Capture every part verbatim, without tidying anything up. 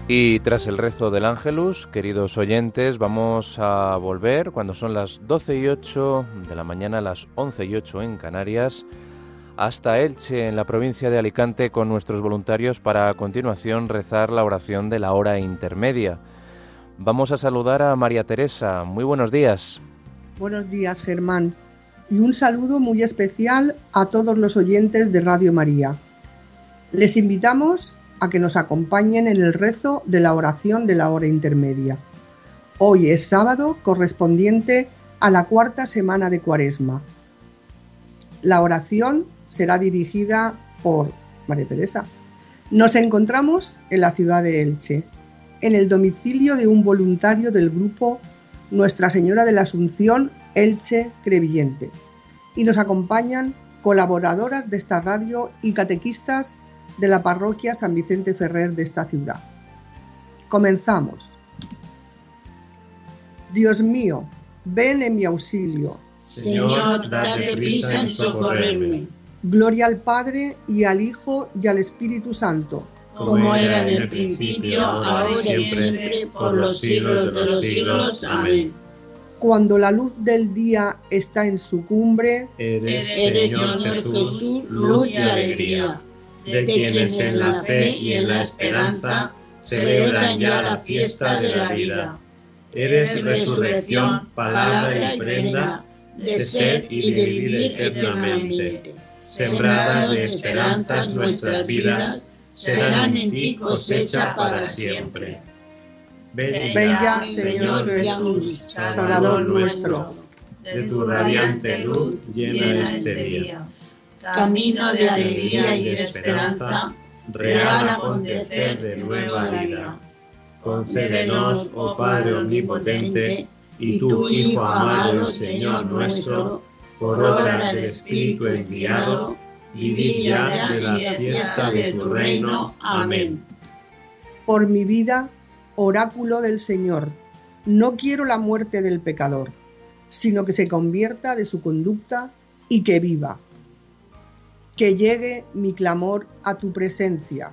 Y tras el rezo del Ángelus, queridos oyentes, vamos a volver cuando son las doce y ocho de la mañana, las once y ocho en Canarias, hasta Elche, en la provincia de Alicante, con nuestros voluntarios para a continuación rezar la oración de la hora intermedia. Vamos a saludar a María Teresa. Muy buenos días. Buenos días, Germán. Y un saludo muy especial a todos los oyentes de Radio María. Les invitamos a que nos acompañen en el rezo de la oración de la hora intermedia. Hoy es sábado correspondiente a la cuarta semana de Cuaresma. La oración será dirigida por María Teresa. Nos encontramos en la ciudad de Elche, en el domicilio de un voluntario del grupo Nuestra Señora de la Asunción Elche Crevillente, y nos acompañan colaboradoras de esta radio y catequistas de la parroquia San Vicente Ferrer de esta ciudad. Comenzamos. Dios mío, ven en mi auxilio. Señor, date prisa en socorrerme. Gloria al Padre, y al Hijo, y al Espíritu Santo. Como era en el principio, ahora y siempre, por los siglos de los siglos. Amén. Cuando la luz del día está en su cumbre, eres, Señor Jesús, luz y alegría, de quienes en la fe y en la esperanza celebran ya la fiesta de la vida. Eres resurrección, palabra y prenda de ser y de vivir eternamente. Sembradas de esperanzas nuestras vidas serán en ti cosecha para siempre. Ven ya, Señor Jesús, Salvador nuestro. De tu radiante luz llena este día. Camino de alegría y de esperanza, real acontecer de nueva vida. Concédenos, oh Padre omnipotente, y tu Hijo amado, Señor nuestro, por obra del Espíritu enviado, vivir ya de la fiesta de tu reino. Amén. Por mi vida, oráculo del Señor, no quiero la muerte del pecador, sino que se convierta de su conducta y que viva. Que llegue mi clamor a tu presencia.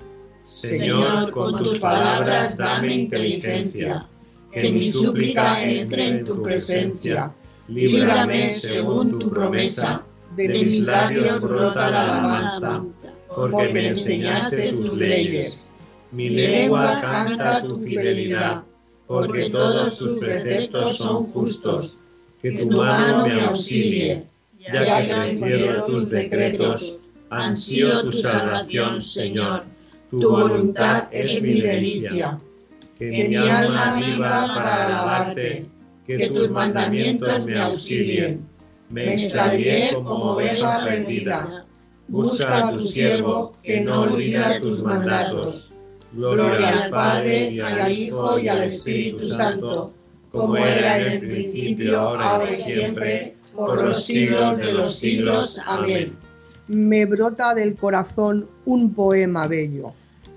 Señor, con tus palabras dame inteligencia, que mi súplica entre en tu presencia. Líbrame según tu promesa, de mis labios brota la alabanza, porque me enseñaste tus leyes. Mi lengua canta tu fidelidad, porque todos sus preceptos son justos. Que tu mano me auxilie, ya que prefiero tus decretos. Ansío tu salvación, Señor. Tu voluntad es mi delicia. Que mi alma viva para alabarte, que tus mandamientos me auxilien. Me extravié como oveja perdida. Busca a tu siervo, que no olvida tus mandatos. Gloria al Padre, y al Hijo, y al Espíritu Santo, como era en el principio, ahora y siempre, por los siglos de los siglos. Amén. Me brota del corazón un poema bello.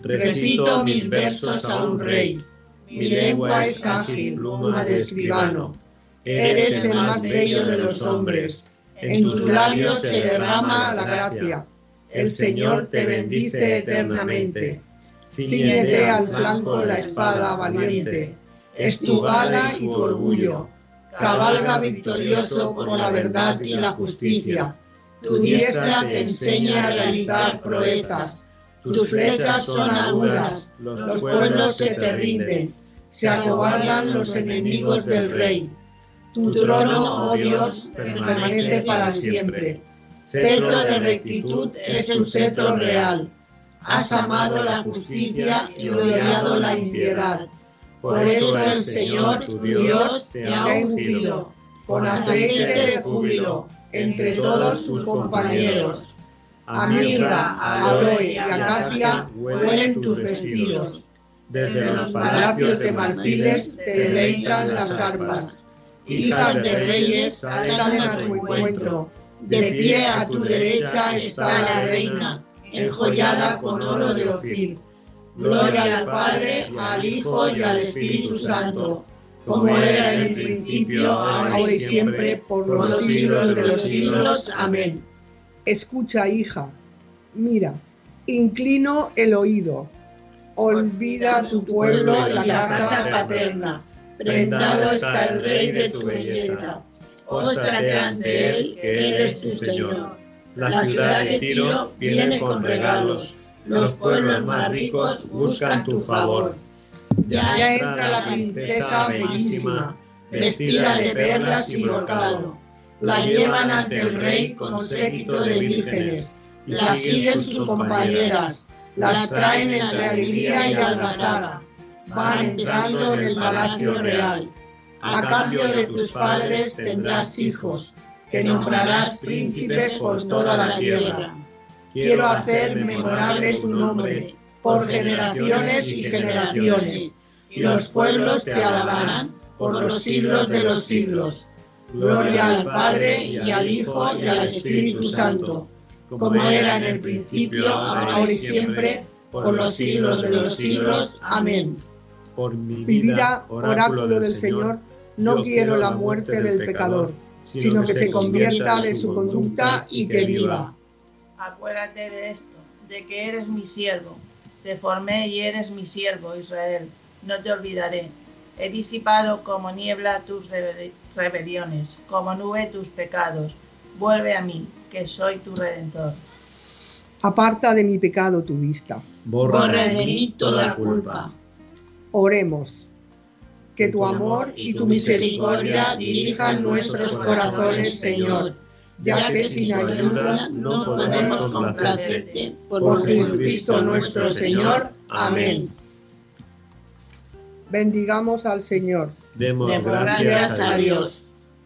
Recito mis versos a un rey. Mi lengua es ágil, pluma de escribano. Eres el más bello de los hombres. En tus labios se derrama la gracia. El Señor te bendice eternamente. Cíñete al flanco la espada valiente. Es tu gala y tu orgullo. Cabalga victorioso por la verdad y la justicia. Tu diestra te enseña a realizar proezas. Tus flechas son agudas, los pueblos se te rinden. Se acobardan los enemigos del rey. Tu trono, oh Dios, permanece para siempre. Cetro de rectitud es tu cetro real. Has amado la justicia y odiado la impiedad. Por eso el Señor, tu Dios, te ha ungido con aceite de júbilo entre todos sus compañeros. A mirra, a aloe y a acacia huelen tus vestidos. Desde los palacios de marfiles te deleitan las arpas. Hijas de reyes salen a tu encuentro. De pie a tu derecha está la reina, enjollada con oro de Ofir. Gloria al Padre, al Hijo y al Espíritu Santo, como era en el principio, ahora y siempre, por los siglos de los siglos. Amén. Escucha, hija, mira, inclino el oído. olvida tu pueblo y la casa paterna. Prendado está el rey de tu belleza. Póstrate ante él, que eres tu Señor. La ciudad de Tiro viene con regalos. Los pueblos más ricos buscan tu favor. Ya entra la princesa bellísima, vestida de perlas y brocado. La llevan ante el rey con séquito de vírgenes. La siguen sus compañeras. Las traen entre alegría y algazara. Van entrando en el palacio real. A cambio de tus padres tendrás hijos, que nombrarás príncipes por toda la tierra. Quiero hacer memorable tu nombre, por generaciones y generaciones, y los pueblos te alabarán por los siglos de los siglos. Gloria al Padre, y al Hijo, y al Espíritu Santo, como era en el principio, ahora y siempre, por los siglos de los siglos. Amén. Por mi vida, oráculo del Señor, no quiero la muerte del pecador, sino que se convierta de su conducta y que viva. Acuérdate de esto, de que eres mi siervo. Te formé y eres mi siervo, Israel. No te olvidaré. He disipado como niebla tus rebeliones, como nube tus pecados. Vuelve a mí, que soy tu Redentor. Aparta de mi pecado tu vista. Borra de mí toda culpa. Oremos. Que tu amor y tu misericordia dirijan nuestros corazones, Señor, ya que sin ayuda no podemos complacerte. Por Jesucristo nuestro Señor. Amén. Bendigamos al Señor. Demos gracias a Dios.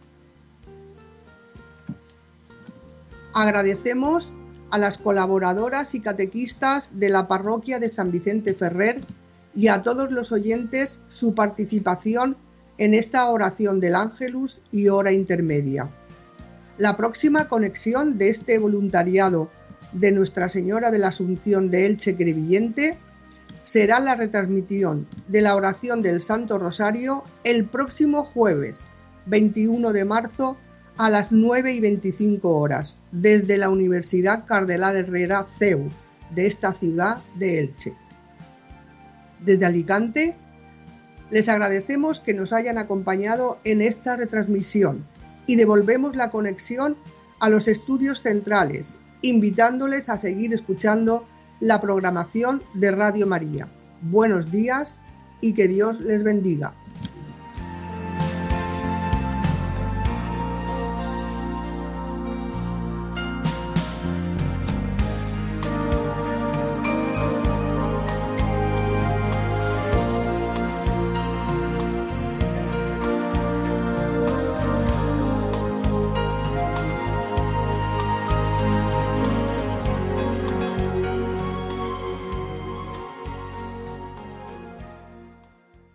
Agradecemos a las colaboradoras y catequistas de la parroquia de San Vicente Ferrer y a todos los oyentes su participación en esta oración del Ángelus y hora intermedia. La próxima conexión de este voluntariado de Nuestra Señora de la Asunción de Elche Crevillente será la retransmisión de la oración del Santo Rosario el próximo jueves veintiuno de marzo a las nueve y veinticinco horas desde la Universidad Cardenal Herrera C E U de esta ciudad de Elche. Desde Alicante, les agradecemos que nos hayan acompañado en esta retransmisión y devolvemos la conexión a los estudios centrales, invitándoles a seguir escuchando la programación de Radio María. Buenos días y que Dios les bendiga.